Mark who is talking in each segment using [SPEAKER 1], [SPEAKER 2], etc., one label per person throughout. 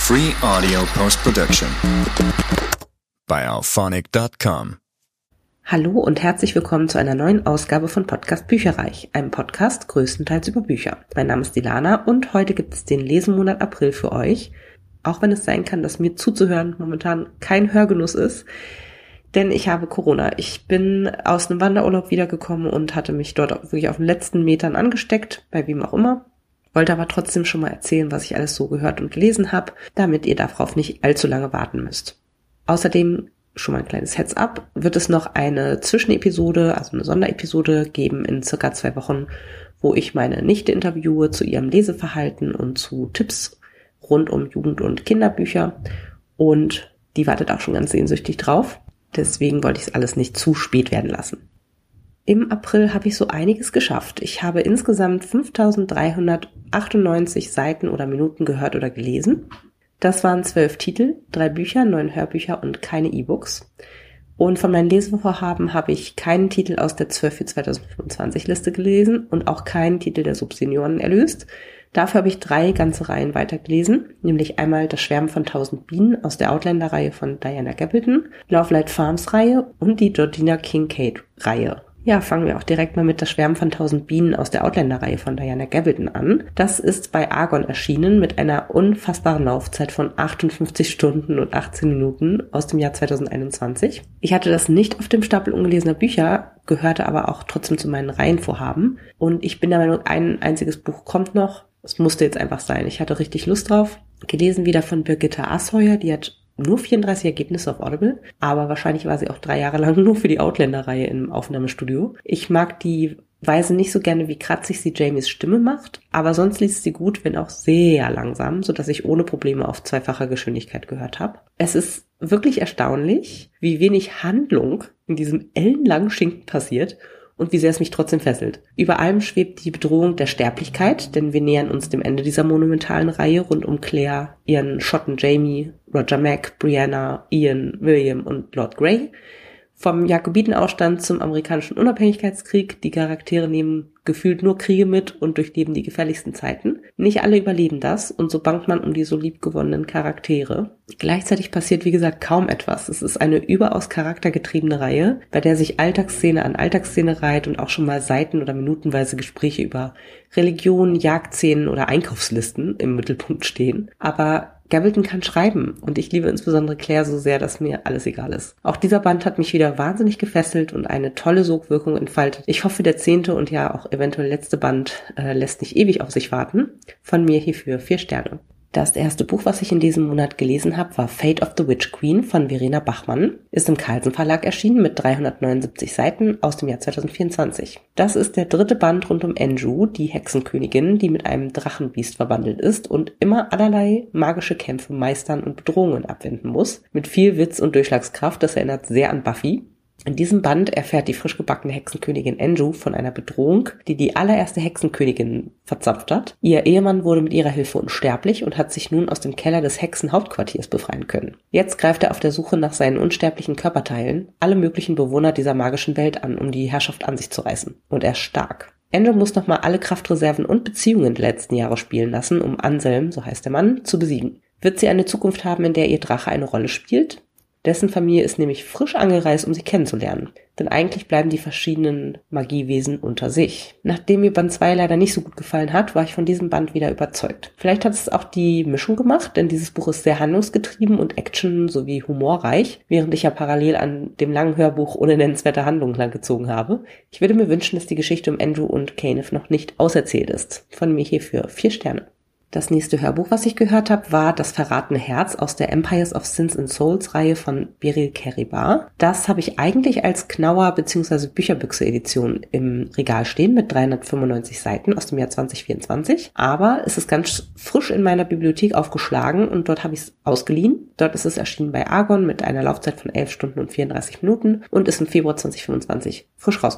[SPEAKER 1] Free audio post-production by Auphonic.com.
[SPEAKER 2] Hallo und herzlich willkommen zu einer neuen Ausgabe von Podcast Bücherreich, einem Podcast größtenteils über Bücher. Mein Name ist Dilana und heute gibt es den Lesemonat April für euch, auch wenn es sein kann, dass mir zuzuhören momentan kein Hörgenuss ist, denn ich habe Corona. Ich bin aus einem Wanderurlaub wiedergekommen und hatte mich dort wirklich auf den letzten Metern angesteckt, bei wem auch immer. Wollte aber trotzdem schon mal erzählen, was ich alles so gehört und gelesen habe, damit ihr darauf nicht allzu lange warten müsst. Außerdem, schon mal ein kleines Heads-up, wird es noch eine Zwischenepisode, also eine Sonderepisode geben in circa 2 Wochen, wo ich meine Nichte interviewe zu ihrem Leseverhalten und zu Tipps rund um Jugend- und Kinderbücher. Und die wartet auch schon ganz sehnsüchtig drauf. Deswegen wollte ich es alles nicht zu spät werden lassen. Im April habe ich so einiges geschafft. Ich habe insgesamt 5.398 Seiten oder Minuten gehört oder gelesen. Das waren 12 Titel, 3 Bücher, 9 Hörbücher und keine E-Books. Und von meinen Lesevorhaben habe ich keinen Titel aus der 12 für 2025 Liste gelesen und auch keinen Titel der Subsenioren erlöst. Dafür habe ich 3 ganze Reihen weitergelesen, nämlich einmal Das Schwärmen von 1000 Bienen aus der Outlander-Reihe von Diana Gabaldon, Love Light Farms-Reihe und die Georgina Kincaid-Reihe. Ja, fangen wir auch direkt mal mit Das Schwärmen von 1000 Bienen aus der Outlander-Reihe von Diana Gabaldon an. Das ist bei Argon erschienen mit einer unfassbaren Laufzeit von 58 Stunden und 18 Minuten aus dem Jahr 2021. Ich hatte das nicht auf dem Stapel ungelesener Bücher, gehörte aber auch trotzdem zu meinen Reihenvorhaben. Und ich bin der Meinung, ein einziges Buch kommt noch. Es musste jetzt einfach sein. Ich hatte richtig Lust drauf. Gelesen wieder von Birgitta Asheuer, die hat nur 34 Ergebnisse auf Audible, aber wahrscheinlich war sie auch 3 Jahre lang nur für die Outlander-Reihe im Aufnahmestudio. Ich mag die Weise nicht so gerne, wie kratzig sie Jamies Stimme macht, aber sonst liest sie gut, wenn auch sehr langsam, sodass ich ohne Probleme auf 2-facher Geschwindigkeit gehört habe. Es ist wirklich erstaunlich, wie wenig Handlung in diesem ellenlangen Schinken passiert und wie sehr es mich trotzdem fesselt. Über allem schwebt die Bedrohung der Sterblichkeit, denn wir nähern uns dem Ende dieser monumentalen Reihe rund um Claire, ihren Schotten Jamie, Roger Mac, Brianna, Ian, William und Lord Grey. Vom Jakobitenaufstand zum amerikanischen Unabhängigkeitskrieg. Die Charaktere nehmen gefühlt nur Kriege mit und durchleben die gefährlichsten Zeiten. Nicht alle überleben das und so bangt man um die so liebgewonnenen Charaktere. Gleichzeitig passiert, wie gesagt, kaum etwas. Es ist eine überaus charaktergetriebene Reihe, bei der sich Alltagsszene an Alltagsszene reiht und auch schon mal seiten- oder minutenweise Gespräche über Religion, Jagdszenen oder Einkaufslisten im Mittelpunkt stehen. Aber Gabaldon kann schreiben und ich liebe insbesondere Claire so sehr, dass mir alles egal ist. Auch dieser Band hat mich wieder wahnsinnig gefesselt und eine tolle Sogwirkung entfaltet. Ich hoffe, der 10. und ja auch eventuell letzte Band lässt nicht ewig auf sich warten. Von mir hierfür 4 Sterne. Das erste Buch, was ich in diesem Monat gelesen habe, war Fate of the Witch Queen von Verena Bachmann. Ist im Carlsen Verlag erschienen mit 379 Seiten aus dem Jahr 2024. Das ist der 3. Band rund um Anjou, die Hexenkönigin, die mit einem Drachenbiest verwandelt ist und immer allerlei magische Kämpfe meistern und Bedrohungen abwenden muss. Mit viel Witz und Durchschlagskraft, das erinnert sehr an Buffy. In diesem Band erfährt die frisch gebackene Hexenkönigin Anjou von einer Bedrohung, die die allererste Hexenkönigin verzapft hat. Ihr Ehemann wurde mit ihrer Hilfe unsterblich und hat sich nun aus dem Keller des Hexenhauptquartiers befreien können. Jetzt greift er auf der Suche nach seinen unsterblichen Körperteilen alle möglichen Bewohner dieser magischen Welt an, um die Herrschaft an sich zu reißen. Und er ist stark. Anjou muss nochmal alle Kraftreserven und Beziehungen der letzten Jahre spielen lassen, um Anselm, so heißt der Mann, zu besiegen. Wird sie eine Zukunft haben, in der ihr Drache eine Rolle spielt? Dessen Familie ist nämlich frisch angereist, um sie kennenzulernen. Denn eigentlich bleiben die verschiedenen Magiewesen unter sich. Nachdem mir Band 2 leider nicht so gut gefallen hat, war ich von diesem Band wieder überzeugt. Vielleicht hat es auch die Mischung gemacht, denn dieses Buch ist sehr handlungsgetrieben und action- sowie humorreich, während ich ja parallel an dem langen Hörbuch ohne nennenswerte Handlung langgezogen habe. Ich würde mir wünschen, dass die Geschichte um Anjou und Caniff noch nicht auserzählt ist. Von mir hierfür 4 Sterne. Das nächste Hörbuch, was ich gehört habe, war Das verratene Herz aus der Empires of Sins and Souls Reihe von Beryl Keribar. Das habe ich eigentlich als Knauer bzw. Bücherbüchse-Edition im Regal stehen mit 395 Seiten aus dem Jahr 2024. Aber es ist ganz frisch in meiner Bibliothek aufgeschlagen und dort habe ich es ausgeliehen. Dort ist es erschienen bei Argon mit einer Laufzeit von 11 Stunden und 34 Minuten und ist im Februar 2025 frisch rausgekommen.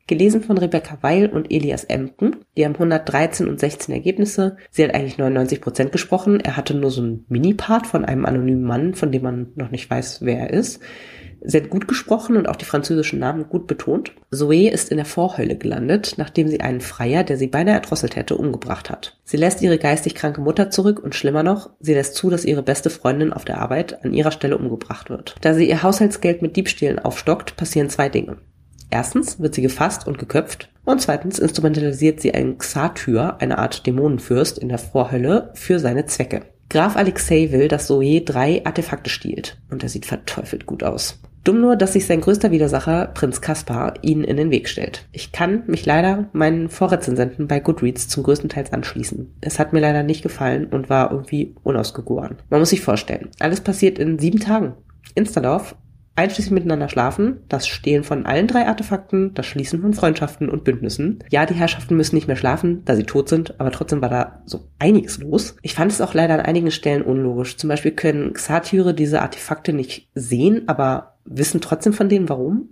[SPEAKER 2] Gelesen von Rebecca Weil und Elias Emken. Die haben 113 und 16 Ergebnisse. Sie hat eigentlich 99% gesprochen. Er hatte nur so einen Mini-Part von einem anonymen Mann, von dem man noch nicht weiß, wer er ist. Sie hat gut gesprochen und auch die französischen Namen gut betont. Zoe ist in der Vorhölle gelandet, nachdem sie einen Freier, der sie beinahe erdrosselt hätte, umgebracht hat. Sie lässt ihre geistig kranke Mutter zurück und schlimmer noch, sie lässt zu, dass ihre beste Freundin auf der Arbeit an ihrer Stelle umgebracht wird. Da sie ihr Haushaltsgeld mit Diebstählen aufstockt, passieren 2 Dinge. Erstens wird sie gefasst und geköpft und zweitens instrumentalisiert sie einen Xatyr, eine Art Dämonenfürst in der Vorhölle, für seine Zwecke. Graf Alexei will, dass Zoe 3 Artefakte stiehlt und er sieht verteufelt gut aus. Dumm nur, dass sich sein größter Widersacher, Prinz Kaspar, ihnen in den Weg stellt. Ich kann mich leider meinen Vorrezensenten bei Goodreads zum größten Teil anschließen. Es hat mir leider nicht gefallen und war irgendwie unausgegoren. Man muss sich vorstellen, alles passiert in 7 Tagen. Instadorf, einschließlich miteinander schlafen, das Stehlen von allen 3 Artefakten, das Schließen von Freundschaften und Bündnissen. Ja, die Herrschaften müssen nicht mehr schlafen, da sie tot sind, aber trotzdem war da so einiges los. Ich fand es auch leider an einigen Stellen unlogisch. Zum Beispiel können Xatyre diese Artefakte nicht sehen, aber wissen trotzdem von denen warum.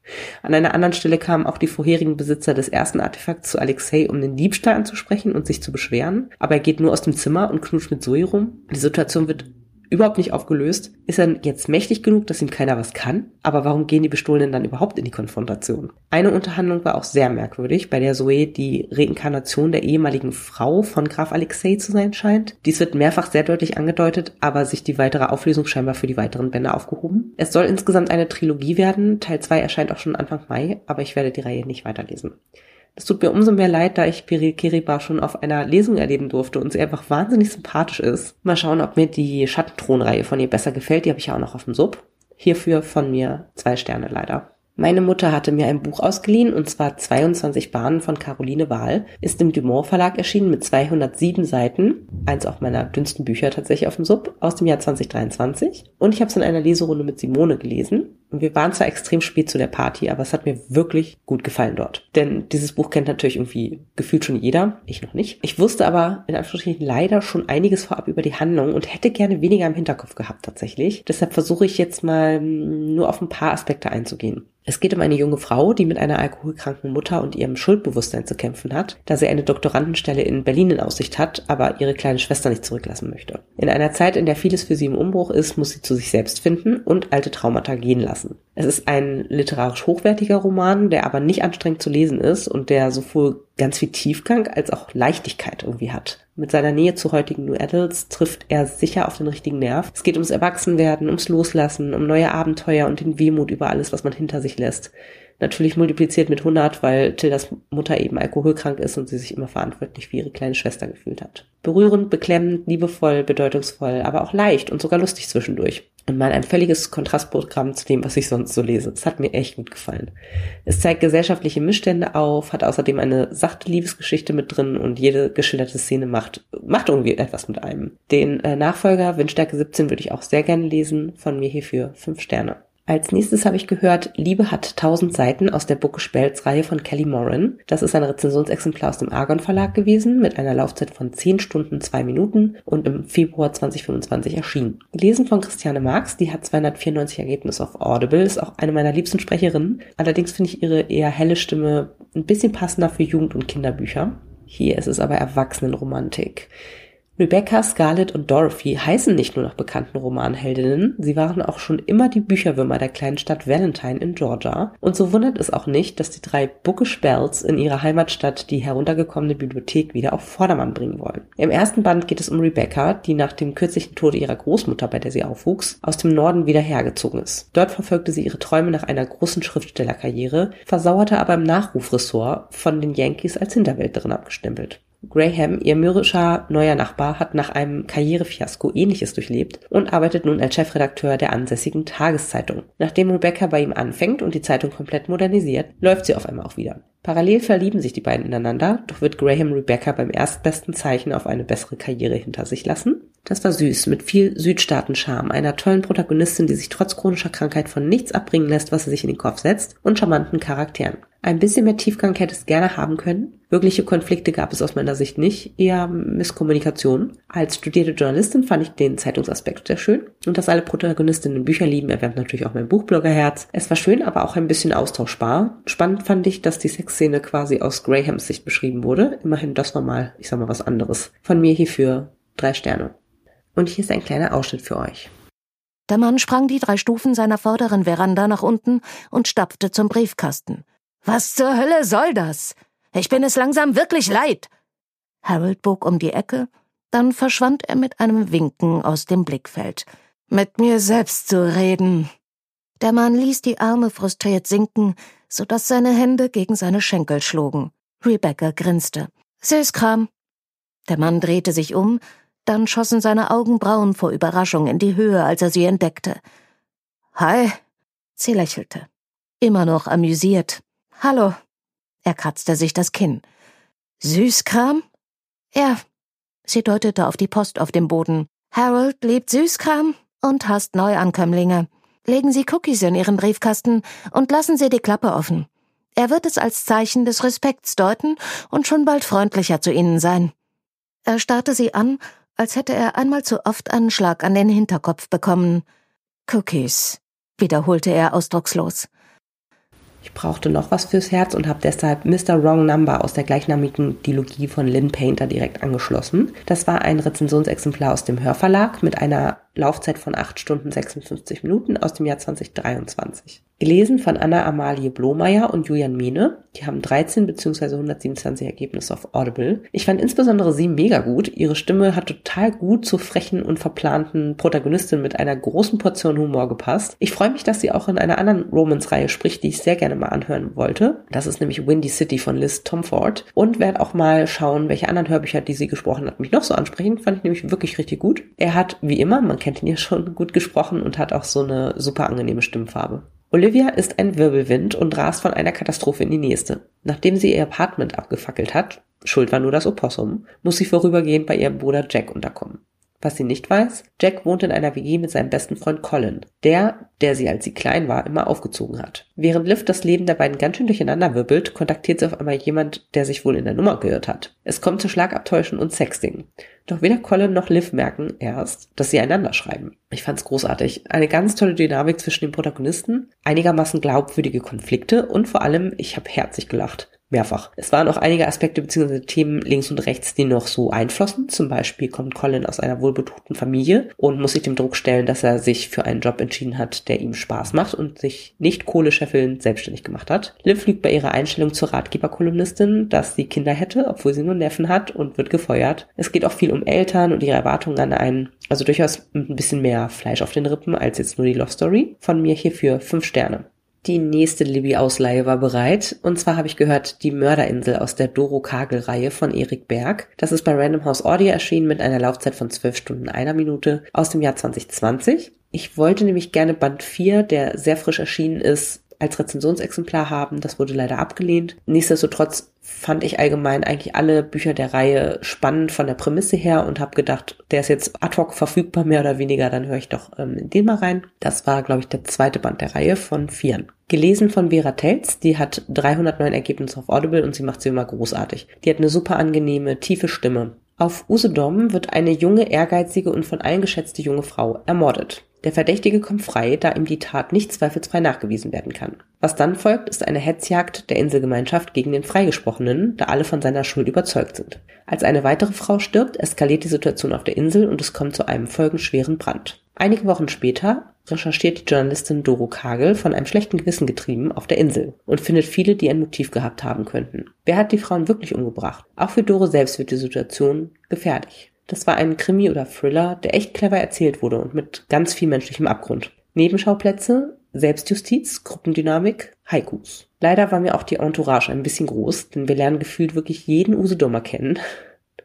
[SPEAKER 2] An einer anderen Stelle kamen auch die vorherigen Besitzer des ersten Artefakts zu Alexei, um den Diebstahl anzusprechen und sich zu beschweren. Aber er geht nur aus dem Zimmer und knutscht mit Zoe rum. Die Situation wird überhaupt nicht aufgelöst. Ist er jetzt mächtig genug, dass ihm keiner was kann? Aber warum gehen die Bestohlenen dann überhaupt in die Konfrontation? Eine Unterhandlung war auch sehr merkwürdig, bei der Zoe die Reinkarnation der ehemaligen Frau von Graf Alexei zu sein scheint. Dies wird mehrfach sehr deutlich angedeutet, aber sich die weitere Auflösung scheinbar für die weiteren Bände aufgehoben. Es soll insgesamt eine Trilogie werden. Teil 2 erscheint auch schon Anfang Mai, aber ich werde die Reihe nicht weiterlesen. Das tut mir umso mehr leid, da ich Piril Kiriba schon auf einer Lesung erleben durfte und sie einfach wahnsinnig sympathisch ist. Mal schauen, ob mir die Schattenthron-Reihe von ihr besser gefällt. Die habe ich ja auch noch auf dem Sub. Hierfür von mir 2 Sterne leider. Meine Mutter hatte mir ein Buch ausgeliehen, und zwar 22 Bahnen von Caroline Wahl. Ist im Dumont Verlag erschienen mit 207 Seiten. Eins auch meiner dünnsten Bücher tatsächlich auf dem Sub, aus dem Jahr 2023. Und ich habe es in einer Leserunde mit Simone gelesen. Und wir waren zwar extrem spät zu der Party, aber es hat mir wirklich gut gefallen dort. Denn dieses Buch kennt natürlich irgendwie gefühlt schon jeder, ich noch nicht. Ich wusste aber in Anführungsstrichen leider schon einiges vorab über die Handlung und hätte gerne weniger im Hinterkopf gehabt tatsächlich. Deshalb versuche ich jetzt mal nur auf ein paar Aspekte einzugehen. Es geht um eine junge Frau, die mit einer alkoholkranken Mutter und ihrem Schuldbewusstsein zu kämpfen hat, da sie eine Doktorandenstelle in Berlin in Aussicht hat, aber ihre kleine Schwester nicht zurücklassen möchte. In einer Zeit, in der vieles für sie im Umbruch ist, muss sie zu sich selbst finden und alte Traumata gehen lassen. Es ist ein literarisch hochwertiger Roman, der aber nicht anstrengend zu lesen ist und der sowohl ganz viel Tiefgang als auch Leichtigkeit irgendwie hat. Mit seiner Nähe zu heutigen New Adults trifft er sicher auf den richtigen Nerv. Es geht ums Erwachsenwerden, ums Loslassen, um neue Abenteuer und den Wehmut über alles, was man hinter sich lässt. Natürlich multipliziert mit 100, weil Tildas Mutter eben alkoholkrank ist und sie sich immer verantwortlich für ihre kleine Schwester gefühlt hat. Berührend, beklemmend, liebevoll, bedeutungsvoll, aber auch leicht und sogar lustig zwischendurch. Und mal ein völliges Kontrastprogramm zu dem, was ich sonst so lese. Es hat mir echt gut gefallen. Es zeigt gesellschaftliche Missstände auf, hat außerdem eine sachte Liebesgeschichte mit drin und jede geschilderte Szene macht irgendwie etwas mit einem. Den Nachfolger Windstärke 17 würde ich auch sehr gerne lesen, von mir hierfür 5 Sterne. Als nächstes habe ich gehört, Liebe hat 1000 Seiten aus der Bookish Bells Reihe von Kelly Moran. Das ist ein Rezensionsexemplar aus dem Argon Verlag gewesen, mit einer Laufzeit von 10 Stunden 2 Minuten und im Februar 2025 erschienen. Gelesen von Christiane Marx, die hat 294 Ergebnisse auf Audible, ist auch eine meiner liebsten Sprecherinnen. Allerdings finde ich ihre eher helle Stimme ein bisschen passender für Jugend- und Kinderbücher. Hier ist es aber Erwachsenenromantik. Rebecca, Scarlett und Dorothy heißen nicht nur nach bekannten Romanheldinnen, sie waren auch schon immer die Bücherwürmer der kleinen Stadt Valentine in Georgia. Und so wundert es auch nicht, dass die 3 Bookish Bells in ihrer Heimatstadt die heruntergekommene Bibliothek wieder auf Vordermann bringen wollen. Im ersten Band geht es um Rebecca, die nach dem kürzlichen Tode ihrer Großmutter, bei der sie aufwuchs, aus dem Norden wieder hergezogen ist. Dort verfolgte sie ihre Träume nach einer großen Schriftstellerkarriere, versauerte aber im Nachrufressort von den Yankees als Hinterwäldlerin abgestempelt. Graham, ihr mürrischer neuer Nachbar, hat nach einem Karrierefiasko Ähnliches durchlebt und arbeitet nun als Chefredakteur der ansässigen Tageszeitung. Nachdem Rebecca bei ihm anfängt und die Zeitung komplett modernisiert, läuft sie auf einmal auch wieder. Parallel verlieben sich die beiden ineinander, doch wird Graham Rebecca beim erstbesten Zeichen auf eine bessere Karriere hinter sich lassen. Das war süß, mit viel Südstaaten-Charme, einer tollen Protagonistin, die sich trotz chronischer Krankheit von nichts abbringen lässt, was sie sich in den Kopf setzt, und charmanten Charakteren. Ein bisschen mehr Tiefgang hätte es gerne haben können. Wirkliche Konflikte gab es aus meiner Sicht nicht, eher Misskommunikation. Als studierte Journalistin fand ich den Zeitungsaspekt sehr schön. Und dass alle Protagonistinnen Bücher lieben, erwärmt natürlich auch mein Buchbloggerherz. Es war schön, aber auch ein bisschen austauschbar. Spannend fand ich, dass die Sexszene quasi aus Grahams Sicht beschrieben wurde. Immerhin, das war mal, ich sag mal, was anderes. Von mir hierfür 3 Sterne. Und hier ist ein kleiner Ausschnitt für euch.
[SPEAKER 3] Der Mann sprang die 3 Stufen seiner vorderen Veranda nach unten und stapfte zum Briefkasten. »Was zur Hölle soll das? Ich bin es langsam wirklich leid!« Harold bog um die Ecke, dann verschwand er mit einem Winken aus dem Blickfeld. »Mit mir selbst zu reden!« Der Mann ließ die Arme frustriert sinken, sodass seine Hände gegen seine Schenkel schlugen. Rebecca grinste. »Süßkram!« Der Mann drehte sich um, dann schossen seine Augenbrauen vor Überraschung in die Höhe, als er sie entdeckte. »Hi!« Sie lächelte. Immer noch amüsiert. »Hallo!« Er kratzte sich das Kinn. »Süßkram?« »Ja.« Sie deutete auf die Post auf dem Boden. »Harold liebt Süßkram und hasst Neuankömmlinge. Legen Sie Cookies in Ihren Briefkasten und lassen Sie die Klappe offen. Er wird es als Zeichen des Respekts deuten und schon bald freundlicher zu Ihnen sein.« Er starrte sie an, als hätte er einmal zu oft einen Schlag an den Hinterkopf bekommen. »Cookies«, wiederholte er ausdruckslos.
[SPEAKER 2] Ich brauchte noch was fürs Herz und habe deshalb Mr. Wrong Number aus der gleichnamigen Dilogie von Lynn Painter direkt angeschlossen. Das war ein Rezensionsexemplar aus dem Hörverlag mit einer Laufzeit von 8 Stunden 56 Minuten aus dem Jahr 2023. Gelesen von Anna-Amalie Blomeyer und Julian Mehne. Die haben 13 bzw. 127 Ergebnisse auf Audible. Ich fand insbesondere sie mega gut. Ihre Stimme hat total gut zur frechen und verplanten Protagonistin mit einer großen Portion Humor gepasst. Ich freue mich, dass sie auch in einer anderen Romance-Reihe spricht, die ich sehr gerne mal anhören wollte. Das ist nämlich Windy City von Liz Tomford. Und werde auch mal schauen, welche anderen Hörbücher, die sie gesprochen hat, mich noch so ansprechen. Fand ich nämlich wirklich richtig gut. Er hat, wie immer, man kennt ihn ja schon, gut gesprochen und hat auch so eine super angenehme Stimmfarbe. Olivia ist ein Wirbelwind und rast von einer Katastrophe in die nächste. Nachdem sie ihr Apartment abgefackelt hat, schuld war nur das Opossum, muss sie vorübergehend bei ihrem Bruder Jack unterkommen. Was sie nicht weiß, Jack wohnt in einer WG mit seinem besten Freund Colin, der sie, als sie klein war, immer aufgezogen hat. Während Liv das Leben der beiden ganz schön durcheinander wirbelt, kontaktiert sie auf einmal jemand, der sich wohl in der Nummer geirrt hat. Es kommt zu Schlagabtäuschen und Sexting. Doch weder Colin noch Liv merken erst, dass sie einander schreiben. Ich fand's großartig. Eine ganz tolle Dynamik zwischen den Protagonisten, einigermaßen glaubwürdige Konflikte und vor allem, ich habe herzlich gelacht. Mehrfach. Es waren auch einige Aspekte bzw. Themen links und rechts, die noch so einflossen. Zum Beispiel kommt Colin aus einer wohlbetuchten Familie und muss sich dem Druck stellen, dass er sich für einen Job entschieden hat, der ihm Spaß macht und sich nicht Kohle scheffelnd selbstständig gemacht hat. Liv lügt bei ihrer Einstellung zur Ratgeberkolumnistin, dass sie Kinder hätte, obwohl sie nur Neffen hat, und wird gefeuert. Es geht auch viel um Eltern und ihre Erwartungen an einen, also durchaus mit ein bisschen mehr Fleisch auf den Rippen als jetzt nur die Love Story. Von mir hierfür 5 Sterne. Die nächste Libby-Ausleihe war bereit. Und zwar habe ich gehört, die Mörderinsel aus der Doro-Kagel-Reihe von Erik Berg. Das ist bei Random House Audio erschienen mit einer Laufzeit von 12 Stunden 1 Minute aus dem Jahr 2020. Ich wollte nämlich gerne Band 4, der sehr frisch erschienen ist, als Rezensionsexemplar haben. Das wurde leider abgelehnt. Nichtsdestotrotz fand ich allgemein eigentlich alle Bücher der Reihe spannend von der Prämisse her und habe gedacht, der ist jetzt ad hoc verfügbar, mehr oder weniger, dann höre ich doch in den mal rein. Das war, glaube ich, der 2. Band der Reihe von 4. Gelesen von Vera Telz, die hat 309 Ergebnisse auf Audible und sie macht sie immer großartig. Die hat eine super angenehme, tiefe Stimme. Auf Usedom wird eine junge, ehrgeizige und von allen geschätzte junge Frau ermordet. Der Verdächtige kommt frei, da ihm die Tat nicht zweifelsfrei nachgewiesen werden kann. Was dann folgt, ist eine Hetzjagd der Inselgemeinschaft gegen den Freigesprochenen, da alle von seiner Schuld überzeugt sind. Als eine weitere Frau stirbt, eskaliert die Situation auf der Insel und es kommt zu einem folgenschweren Brand. Einige Wochen später recherchiert die Journalistin Doro Kagel, von einem schlechten Gewissen getrieben, auf der Insel und findet viele, die ein Motiv gehabt haben könnten. Wer hat die Frauen wirklich umgebracht? Auch für Doro selbst wird die Situation gefährlich. Das war ein Krimi oder Thriller, der echt clever erzählt wurde und mit ganz viel menschlichem Abgrund. Nebenschauplätze, Selbstjustiz, Gruppendynamik, Haikus. Leider war mir auch die Entourage ein bisschen groß, denn wir lernen gefühlt wirklich jeden Usedomer kennen.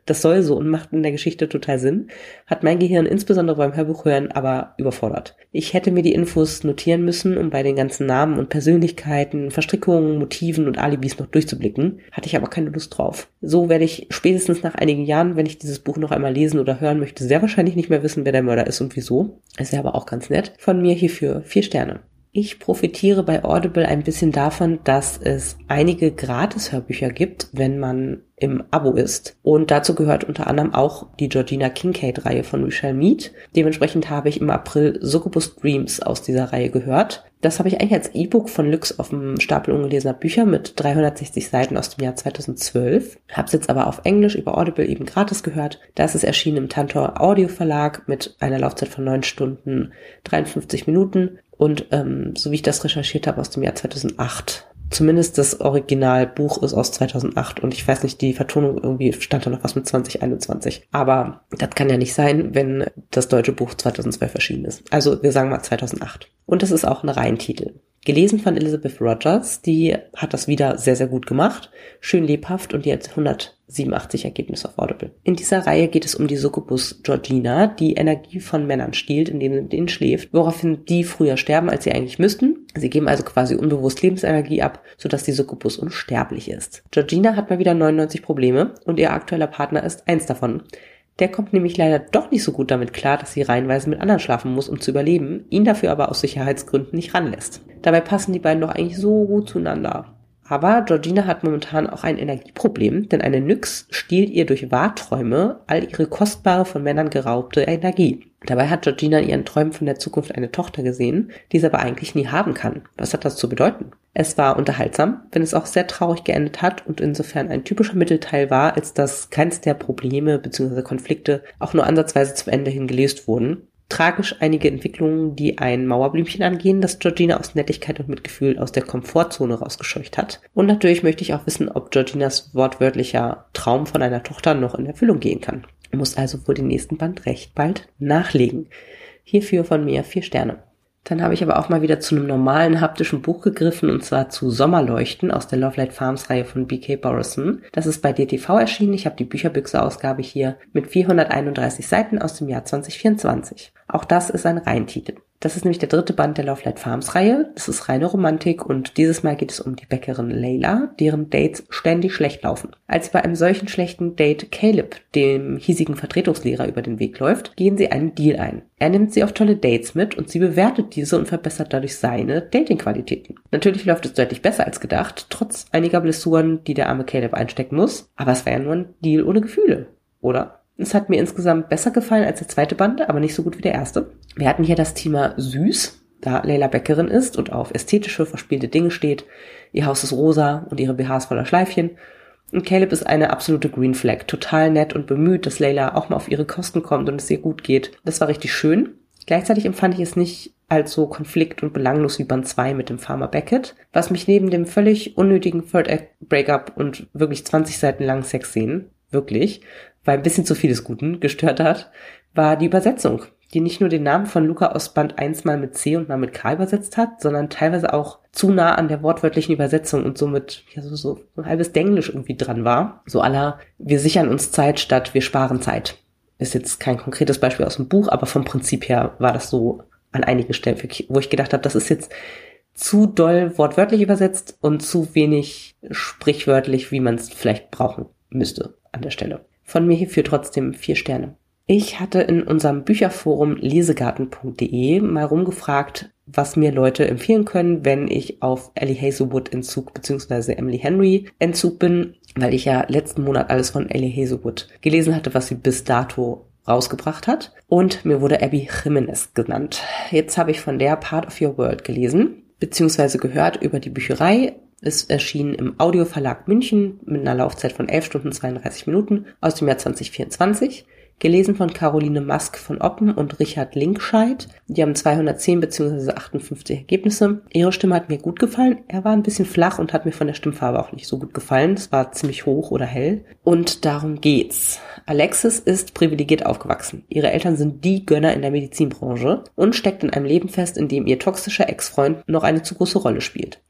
[SPEAKER 2] das soll so und macht in der Geschichte total Sinn, hat mein Gehirn insbesondere beim Hörbuchhören aber überfordert. Ich hätte mir die Infos notieren müssen, um bei den ganzen Namen und Persönlichkeiten, Verstrickungen, Motiven und Alibis noch durchzublicken, hatte ich aber keine Lust drauf. So werde ich spätestens nach einigen Jahren, wenn ich dieses Buch noch einmal lesen oder hören möchte, sehr wahrscheinlich nicht mehr wissen, wer der Mörder ist und wieso. Ist ja aber auch ganz nett. Von mir hierfür 4 Sterne. Ich profitiere bei Audible ein bisschen davon, dass es einige Gratis-Hörbücher gibt, wenn man im Abo ist. Und dazu gehört unter anderem auch die Georgina Kincaid-Reihe von Richelle Mead. Dementsprechend habe ich im April Succubus Dreams aus dieser Reihe gehört. Das habe ich eigentlich als E-Book von Lüx auf dem Stapel ungelesener Bücher mit 360 Seiten aus dem Jahr 2012. Habe es jetzt aber auf Englisch über Audible eben gratis gehört. Da ist es erschienen im Tantor Audio Verlag mit einer Laufzeit von 9 Stunden 53 Minuten. Und so wie ich das recherchiert habe, aus dem Jahr 2008. Zumindest das Originalbuch ist aus 2008 und ich weiß nicht, die Vertonung, irgendwie stand da noch was mit 2021. Aber das kann ja nicht sein, wenn das deutsche Buch 2012 erschienen ist. Also wir sagen mal 2008. Und das ist auch ein Reihentitel. Gelesen von Elizabeth Rogers, die hat das wieder sehr, sehr gut gemacht. Schön lebhaft und die hat 187 Ergebnisse auf Audible. In dieser Reihe geht es um die Succubus Georgina, die Energie von Männern stiehlt, indem sie mit denen schläft, woraufhin die früher sterben, als sie eigentlich müssten. Sie geben also quasi unbewusst Lebensenergie ab, sodass die Succubus unsterblich ist. Georgina hat mal wieder 99 Probleme und ihr aktueller Partner ist eins davon. Der kommt nämlich leider doch nicht so gut damit klar, dass sie reihenweise mit anderen schlafen muss, um zu überleben, ihn dafür aber aus Sicherheitsgründen nicht ranlässt. Dabei passen die beiden doch eigentlich so gut zueinander. Aber Georgina hat momentan auch ein Energieproblem, denn eine Nyx stiehlt ihr durch Wahrträume all ihre kostbare, von Männern geraubte Energie. Dabei hat Georgina in ihren Träumen von der Zukunft eine Tochter gesehen, die sie aber eigentlich nie haben kann. Was hat das zu bedeuten? Es war unterhaltsam, wenn es auch sehr traurig geendet hat und insofern ein typischer Mittelteil war, als dass keins der Probleme bzw. Konflikte auch nur ansatzweise zum Ende hin gelöst wurden. Tragisch einige Entwicklungen, die ein Mauerblümchen angehen, das Georgina aus Nettigkeit und Mitgefühl aus der Komfortzone rausgescheucht hat. Und natürlich möchte ich auch wissen, ob Georginas wortwörtlicher Traum von einer Tochter noch in Erfüllung gehen kann. Muss also wohl den nächsten Band recht bald nachlegen. Hierfür von mir 4 Sterne. Dann habe ich aber auch mal wieder zu einem normalen haptischen Buch gegriffen, und zwar zu Sommerleuchten aus der Lovelight Farms Reihe von B.K. Borison. Das ist bei DTV erschienen. Ich habe die Bücherbüchse-Ausgabe hier mit 431 Seiten aus dem Jahr 2024. Auch das ist ein Reihentitel. Das ist nämlich der 3. Band der Lovelight Farms Reihe. Das ist reine Romantik und dieses Mal geht es um die Bäckerin Layla, deren Dates ständig schlecht laufen. Als sie bei einem solchen schlechten Date Caleb, dem hiesigen Vertretungslehrer, über den Weg läuft, gehen sie einen Deal ein. Er nimmt sie auf tolle Dates mit und sie bewertet diese und verbessert dadurch seine Dating-Qualitäten. Natürlich läuft es deutlich besser als gedacht, trotz einiger Blessuren, die der arme Caleb einstecken muss. Aber es war ja nur ein Deal ohne Gefühle, oder? Es hat mir insgesamt besser gefallen als der 2. Band, aber nicht so gut wie der 1. Wir hatten hier das Thema süß, da Layla Bäckerin ist und auf ästhetische, verspielte Dinge steht. Ihr Haus ist rosa und ihre BHs voller Schleifchen. Und Caleb ist eine absolute Green Flag, total nett und bemüht, dass Layla auch mal auf ihre Kosten kommt und es ihr gut geht. Das war richtig schön. Gleichzeitig empfand ich es nicht als so konflikt- und belanglos wie Band 2 mit dem Farmer Beckett, was mich neben dem völlig unnötigen Third Act Breakup und wirklich 20 Seiten langen Sexszenen, wirklich, weil ein bisschen zu viel des Guten gestört hat, war die Übersetzung, die nicht nur den Namen von Luca aus Band 1 mal mit C und mal mit K übersetzt hat, sondern teilweise auch zu nah an der wortwörtlichen Übersetzung und somit ja, so ein halbes Denglisch irgendwie dran war. So à la, wir sichern uns Zeit statt wir sparen Zeit. Ist jetzt kein konkretes Beispiel aus dem Buch, aber vom Prinzip her war das so an einigen Stellen, wo ich gedacht habe, das ist jetzt zu doll wortwörtlich übersetzt und zu wenig sprichwörtlich, wie man es vielleicht brauchen müsste an der Stelle. Von mir hierfür trotzdem 4 Sterne. Ich hatte in unserem Bücherforum lesegarten.de mal rumgefragt, was mir Leute empfehlen können, wenn ich auf Ellie Hazelwood Entzug bzw. Emily Henry Entzug bin, weil ich ja letzten Monat alles von Ellie Hazelwood gelesen hatte, was sie bis dato rausgebracht hat. Und mir wurde Abby Jimenez genannt. Jetzt habe ich von der Part of Your World gelesen, beziehungsweise gehört über die Bücherei. Ist erschienen im Audioverlag München mit einer Laufzeit von 11 Stunden 32 Minuten aus dem Jahr 2024. Gelesen von Caroline Mask von Oppen und Richard Linkscheid. Die haben 210 bzw. 58 Ergebnisse. Ihre Stimme hat mir gut gefallen. Er war ein bisschen flach und hat mir von der Stimmfarbe auch nicht so gut gefallen. Es war ziemlich hoch oder hell. Und darum geht's. Alexis ist privilegiert aufgewachsen. Ihre Eltern sind die Gönner in der Medizinbranche und steckt in einem Leben fest, in dem ihr toxischer Ex-Freund noch eine zu große Rolle spielt.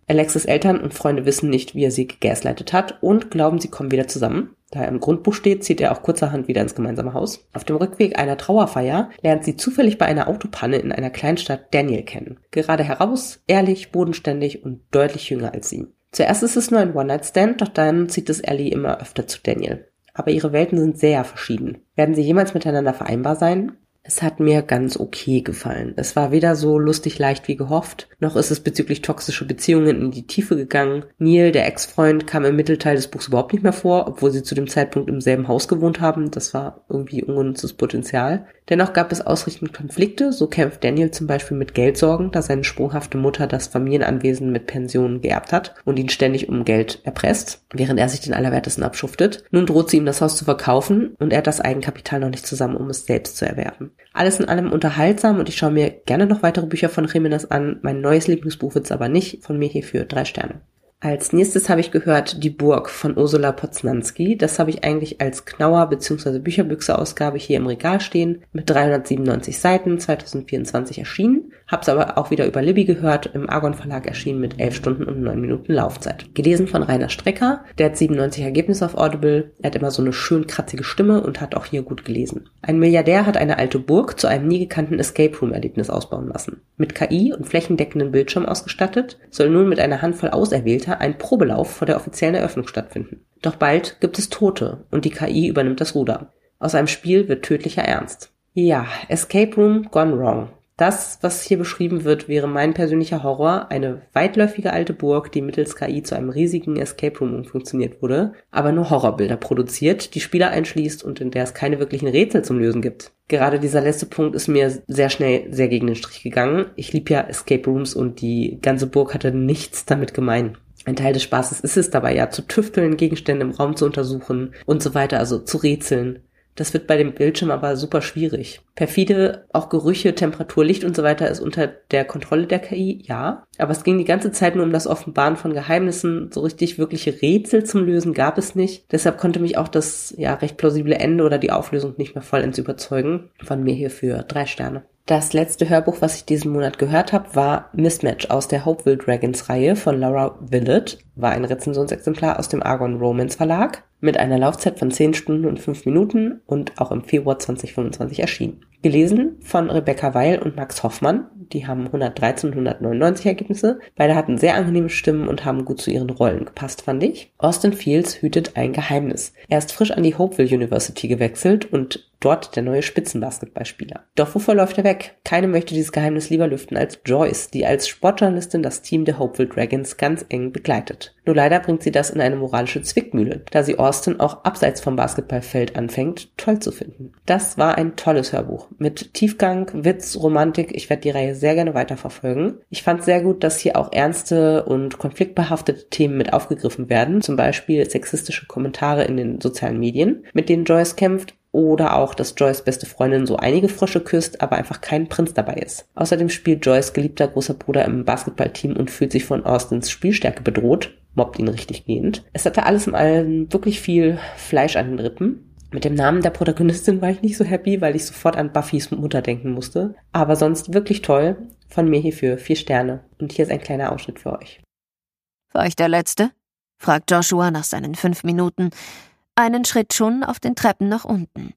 [SPEAKER 2] Alexis Eltern und Freunde wissen nicht, wie er sie gegaslightet hat und glauben, sie kommen wieder zusammen. Da er im Grundbuch steht, zieht er auch kurzerhand wieder ins gemeinsame Haus. Auf dem Rückweg einer Trauerfeier lernt sie zufällig bei einer Autopanne in einer Kleinstadt Daniel kennen. Gerade heraus, ehrlich, bodenständig und deutlich jünger als sie. Zuerst ist es nur ein One-Night-Stand, doch dann zieht es Ellie immer öfter zu Daniel. Aber ihre Welten sind sehr verschieden. Werden sie jemals miteinander vereinbar sein? Es hat mir ganz okay gefallen. Es war weder so lustig leicht wie gehofft, noch ist es bezüglich toxischer Beziehungen in die Tiefe gegangen. Neil, der Ex-Freund, kam im Mittelteil des Buchs überhaupt nicht mehr vor, obwohl sie zu dem Zeitpunkt im selben Haus gewohnt haben. Das war irgendwie ungenutztes Potenzial. Dennoch gab es ausreichend Konflikte. So kämpft Daniel zum Beispiel mit Geldsorgen, da seine sprunghafte Mutter das Familienanwesen mit Pensionen geerbt hat und ihn ständig um Geld erpresst, während er sich den Allerwertesten abschuftet. Nun droht sie ihm das Haus zu verkaufen und er hat das Eigenkapital noch nicht zusammen, um es selbst zu erwerben. Alles in allem unterhaltsam und ich schaue mir gerne noch weitere Bücher von Jiménez an. Mein neues Lieblingsbuch wird's aber nicht, von mir hierfür 3 Sterne. Als nächstes habe ich gehört Die Burg von Ursula Poznanski. Das habe ich eigentlich als Knauer bzw. Bücherbüchse-Ausgabe hier im Regal stehen, mit 397 Seiten, 2024 erschienen. Hab's aber auch wieder über Libby gehört, im Argon Verlag erschienen mit 11 Stunden und 9 Minuten Laufzeit. Gelesen von Rainer Strecker, der hat 97 Ergebnisse auf Audible, er hat immer so eine schön kratzige Stimme und hat auch hier gut gelesen. Ein Milliardär hat eine alte Burg zu einem nie gekannten Escape-Room-Erlebnis ausbauen lassen. Mit KI und flächendeckenden Bildschirm ausgestattet, soll nun mit einer Handvoll Auserwählter ein Probelauf vor der offiziellen Eröffnung stattfinden. Doch bald gibt es Tote und die KI übernimmt das Ruder. Aus einem Spiel wird tödlicher Ernst. Ja, Escape Room gone wrong. Das, was hier beschrieben wird, wäre mein persönlicher Horror, eine weitläufige alte Burg, die mittels KI zu einem riesigen Escape Room umfunktioniert wurde, aber nur Horrorbilder produziert, die Spieler einschließt und in der es keine wirklichen Rätsel zum Lösen gibt. Gerade dieser letzte Punkt ist mir sehr schnell sehr gegen den Strich gegangen. Ich liebe ja Escape Rooms und die ganze Burg hatte nichts damit gemein. Ein Teil des Spaßes ist es dabei ja, zu tüfteln, Gegenstände im Raum zu untersuchen und so weiter, also zu rätseln. Das wird bei dem Bildschirm aber super schwierig. Perfide, auch Gerüche, Temperatur, Licht und so weiter ist unter der Kontrolle der KI, ja. Aber es ging die ganze Zeit nur um das Offenbaren von Geheimnissen. So richtig wirkliche Rätsel zum Lösen gab es nicht. Deshalb konnte mich auch das recht plausible Ende oder die Auflösung nicht mehr vollends überzeugen. Von mir hierfür 3 Sterne. Das letzte Hörbuch, was ich diesen Monat gehört habe, war Mismatch aus der Hopeville Dragons Reihe von Laura Willett. War ein Rezensionsexemplar aus dem Argon Romance Verlag mit einer Laufzeit von 10 Stunden und 5 Minuten und auch im Februar 2025 erschienen. Gelesen von Rebecca Weil und Max Hoffmann. Die haben 113 und 199 Ergebnisse. Beide hatten sehr angenehme Stimmen und haben gut zu ihren Rollen gepasst, fand ich. Austin Fields hütet ein Geheimnis. Er ist frisch an die Hopeville University gewechselt und dort der neue Spitzenbasketballspieler. Doch wovor läuft er weg? Keine möchte dieses Geheimnis lieber lüften als Joyce, die als Sportjournalistin das Team der Hopeville Dragons ganz eng begleitet. Nur leider bringt sie das in eine moralische Zwickmühle, da sie Austin auch abseits vom Basketballfeld anfängt, toll zu finden. Das war ein tolles Hörbuch. Mit Tiefgang, Witz, Romantik. Ich werde die Reihe sehr gerne weiterverfolgen. Ich fand sehr gut, dass hier auch ernste und konfliktbehaftete Themen mit aufgegriffen werden. Zum Beispiel sexistische Kommentare in den sozialen Medien, mit denen Joyce kämpft. Oder auch, dass Joyce' beste Freundin so einige Frösche küsst, aber einfach kein Prinz dabei ist. Außerdem spielt Joyce' geliebter großer Bruder im Basketballteam und fühlt sich von Austins Spielstärke bedroht, mobbt ihn richtig gehend. Es hatte alles in allem wirklich viel Fleisch an den Rippen. Mit dem Namen der Protagonistin war ich nicht so happy, weil ich sofort an Buffys Mutter denken musste. Aber sonst wirklich toll. Von mir hierfür 4 Sterne. Und hier ist ein kleiner Ausschnitt für euch.
[SPEAKER 3] War ich der Letzte? Fragt Joshua nach seinen 5 Minuten. Einen Schritt schon auf den Treppen nach unten.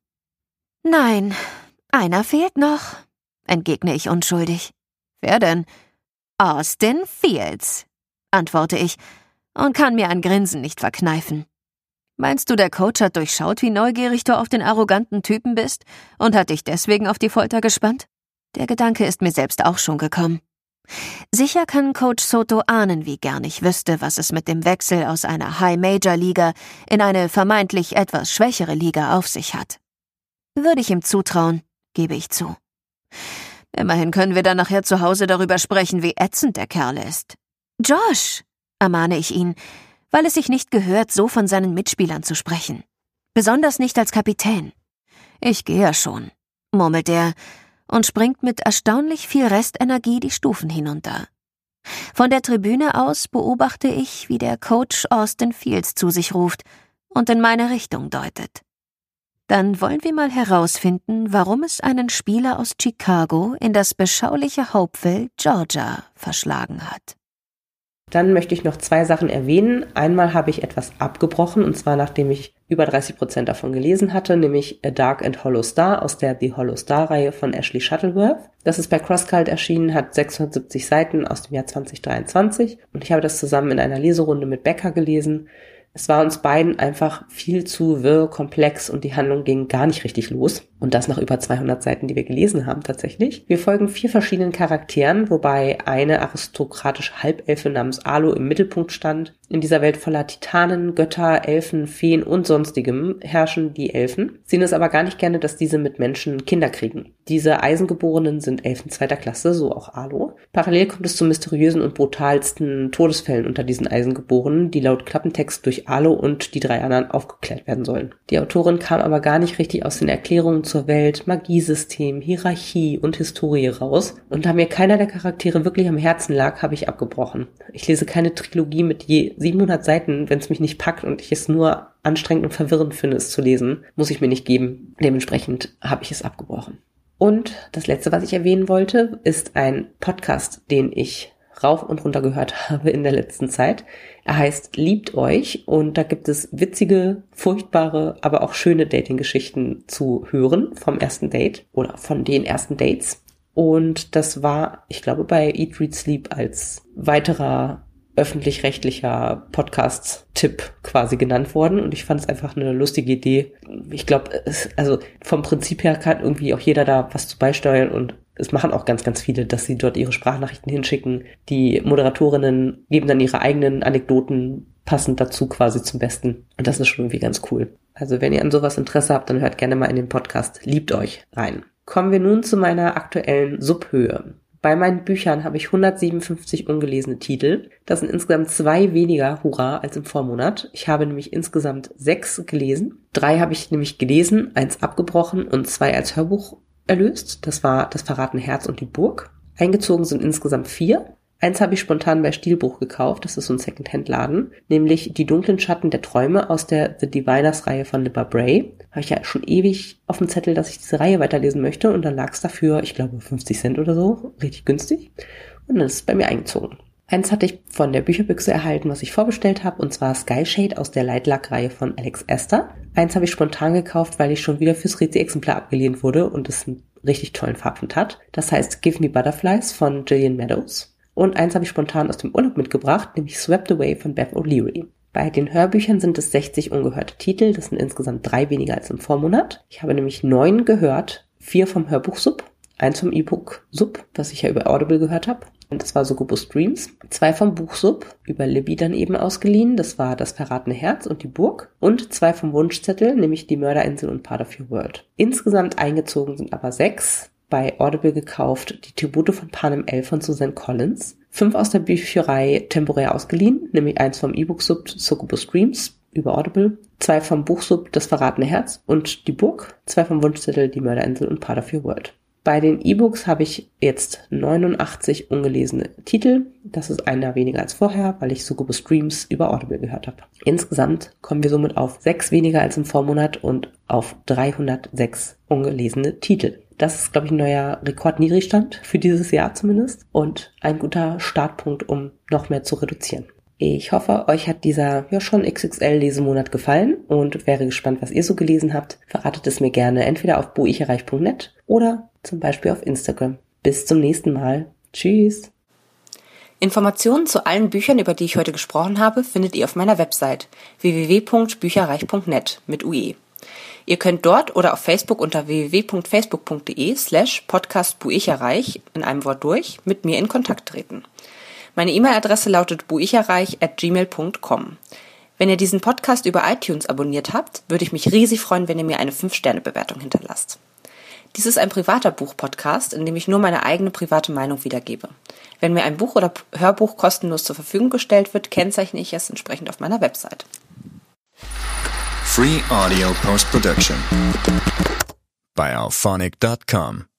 [SPEAKER 3] Nein, einer fehlt noch, entgegne ich unschuldig. Wer denn? Austin Fields, antworte ich und kann mir ein Grinsen nicht verkneifen. Meinst du, der Coach hat durchschaut, wie neugierig du auf den arroganten Typen bist und hat dich deswegen auf die Folter gespannt? Der Gedanke ist mir selbst auch schon gekommen. Sicher kann Coach Soto ahnen, wie gern ich wüsste, was es mit dem Wechsel aus einer High-Major-Liga in eine vermeintlich etwas schwächere Liga auf sich hat. Würde ich ihm zutrauen, gebe ich zu. Immerhin können wir dann nachher zu Hause darüber sprechen, wie ätzend der Kerl ist. Josh, ermahne ich ihn, weil es sich nicht gehört, so von seinen Mitspielern zu sprechen. Besonders nicht als Kapitän. Ich gehe ja schon, murmelt er und springt mit erstaunlich viel Restenergie die Stufen hinunter. Von der Tribüne aus beobachte ich, wie der Coach Austin Fields zu sich ruft und in meine Richtung deutet. Dann wollen wir mal herausfinden, warum es einen Spieler aus Chicago in das beschauliche Hopeville, Georgia, verschlagen hat.
[SPEAKER 2] Dann möchte ich noch 2 Sachen erwähnen. Einmal habe ich etwas abgebrochen, und zwar nachdem ich über 30% davon gelesen hatte, nämlich A Dark and Hollow Star aus der The Hollow Star-Reihe von Ashley Shuttleworth. Das ist bei CrossCult erschienen, hat 670 Seiten aus dem Jahr 2023 und ich habe das zusammen in einer Leserunde mit Becca gelesen. Es war uns beiden einfach viel zu wirr, komplex und die Handlung ging gar nicht richtig los. Und das nach über 200 Seiten, die wir gelesen haben tatsächlich. Wir folgen 4 verschiedenen Charakteren, wobei eine aristokratische Halbelfe namens Alo im Mittelpunkt stand. In dieser Welt voller Titanen, Götter, Elfen, Feen und sonstigem herrschen die Elfen. Sehen es aber gar nicht gerne, dass diese mit Menschen Kinder kriegen. Diese Eisengeborenen sind Elfen 2. Klasse, so auch Alo. Parallel kommt es zu mysteriösen und brutalsten Todesfällen unter diesen Eisengeborenen, die laut Klappentext durch Alo und die 3 anderen aufgeklärt werden sollen. Die Autorin kam aber gar nicht richtig aus den Erklärungen zur Welt, Magiesystem, Hierarchie und Historie raus. Und da mir keiner der Charaktere wirklich am Herzen lag, habe ich abgebrochen. Ich lese keine Trilogie mit je 700 Seiten, wenn es mich nicht packt und ich es nur anstrengend und verwirrend finde, es zu lesen. Muss ich mir nicht geben. Dementsprechend habe ich es abgebrochen. Und das Letzte, was ich erwähnen wollte, ist ein Podcast, den ich rauf und runter gehört habe in der letzten Zeit. Er heißt Liebt euch und da gibt es witzige, furchtbare, aber auch schöne Dating-Geschichten zu hören vom ersten Date oder von den ersten Dates. Und das war, ich glaube, bei Eat, Read, Sleep als weiterer öffentlich-rechtlicher Podcast-Tipp quasi genannt worden und ich fand es einfach eine lustige Idee. Ich glaube, also vom Prinzip her kann irgendwie auch jeder da was zu beisteuern und es machen auch ganz, ganz viele, dass sie dort ihre Sprachnachrichten hinschicken. Die Moderatorinnen geben dann ihre eigenen Anekdoten passend dazu quasi zum Besten und das ist schon irgendwie ganz cool. Also wenn ihr an sowas Interesse habt, dann hört gerne mal in den Podcast Liebt euch rein. Kommen wir nun zu meiner aktuellen Subhöhe. Bei meinen Büchern habe ich 157 ungelesene Titel. Das sind insgesamt 2 weniger, hurra, als im Vormonat. Ich habe nämlich insgesamt 6 gelesen. 3 habe ich nämlich gelesen, 1 abgebrochen und 2 als Hörbuch erlöst. Das war Das verratene Herz und die Burg. Eingezogen sind insgesamt 4. 1 habe ich spontan bei Stilbruch gekauft, das ist so ein Secondhand-Laden, nämlich Die dunklen Schatten der Träume aus der The Diviners-Reihe von Libba Bray. Habe ich ja schon ewig auf dem Zettel, dass ich diese Reihe weiterlesen möchte und dann lag es dafür, ich glaube 50 Cent oder so, richtig günstig und dann ist es bei mir eingezogen. 1 hatte ich von der Bücherbüchse erhalten, was ich vorbestellt habe, und zwar Skyshade aus der Lightluck-Reihe von Alex Esther. 1 habe ich spontan gekauft, weil ich schon wieder fürs Rezi-Exemplar abgelehnt wurde und es einen richtig tollen Farbfund hat. Das heißt Give Me Butterflies von Gillian Meadows. Und 1 habe ich spontan aus dem Urlaub mitgebracht, nämlich Swept Away von Beth O'Leary. Bei den Hörbüchern sind es 60 ungehörte Titel, das sind insgesamt 3 weniger als im Vormonat. Ich habe nämlich 9 gehört, 4 vom Hörbuch-Sub, 1 vom E-Book-Sub, was ich ja über Audible gehört habe. Und das war Succubus Dreams. 2 vom Buchsub, über Libby dann eben ausgeliehen, das war Das verratene Herz und die Burg. Und 2 vom Wunschzettel, nämlich Die Mörderinsel und Part of Your World. Insgesamt eingezogen sind aber 6. Bei Audible gekauft Die Tribute von Panem L von Suzanne Collins. 5 aus der Bücherei temporär ausgeliehen, nämlich 1 vom E-Book-Sub Succubus Dreams über Audible, 2 vom Buchsub Das verratene Herz und die Burg, 2 vom Wunschzettel Die Mörderinsel und Part of Your World. Bei den E-Books habe ich jetzt 89 ungelesene Titel. Das ist einer weniger als vorher, weil ich Succubus Dreams über Audible gehört habe. Insgesamt kommen wir somit auf 6 weniger als im Vormonat und auf 306 ungelesene Titel. Das ist, glaube ich, ein neuer Rekordniedrigstand für dieses Jahr zumindest und ein guter Startpunkt, um noch mehr zu reduzieren. Ich hoffe, euch hat dieser ja schon XXL-Lesemonat gefallen und wäre gespannt, was ihr so gelesen habt. Verratet es mir gerne entweder auf buicherreich.net oder zum Beispiel auf Instagram. Bis zum nächsten Mal. Tschüss.
[SPEAKER 4] Informationen zu allen Büchern, über die ich heute gesprochen habe, findet ihr auf meiner Website www.bücherreich.net mit UE. Ihr könnt dort oder auf Facebook unter www.facebook.de/podcastbuicherreich in einem Wort durch mit mir in Kontakt treten. Meine E-Mail-Adresse lautet buicherreich@gmail.com. Wenn ihr diesen Podcast über iTunes abonniert habt, würde ich mich riesig freuen, wenn ihr mir eine 5-Sterne-Bewertung hinterlasst. Dies ist ein privater Buch-Podcast, in dem ich nur meine eigene private Meinung wiedergebe. Wenn mir ein Buch oder Hörbuch kostenlos zur Verfügung gestellt wird, kennzeichne ich es entsprechend auf meiner Website.
[SPEAKER 1] Free Audio Post Production by Alphonic.com